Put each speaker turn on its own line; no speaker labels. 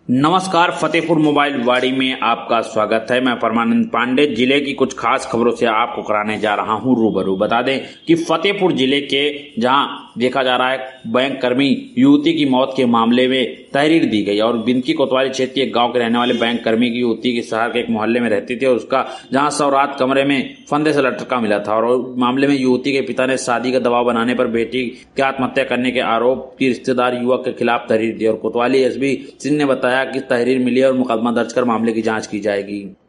नमस्कार, फतेहपुर मोबाइल वाड़ी में आपका स्वागत है। मैं परमानंद पांडे जिले की कुछ खास खबरों से आपको कराने जा रहा हूं रूबरू। बता दें कि फतेहपुर जिले के जहां देखा जा रहा है बैंक कर्मी युवती की मौत के मामले में तहरीर दी गई और बिंदकी कोतवाली क्षेत्र के गांव के रहने वाले बैंक कर्मी की युवती के शहर के एक मोहल्ले में रहती थी और उसका जहां शव रात कमरे में फंदे से लटका मिला था। और मामले में युवती के पिता ने शादी का दबाव बनाने पर बेटी की आत्महत्या करने के आरोप की रिश्तेदार युवक के खिलाफ तहरीर दी और कोतवाली एसपी सिंह ने बताया कि तहरीर मिली और मुकदमा दर्ज कर मामले की जांच की जाएगी।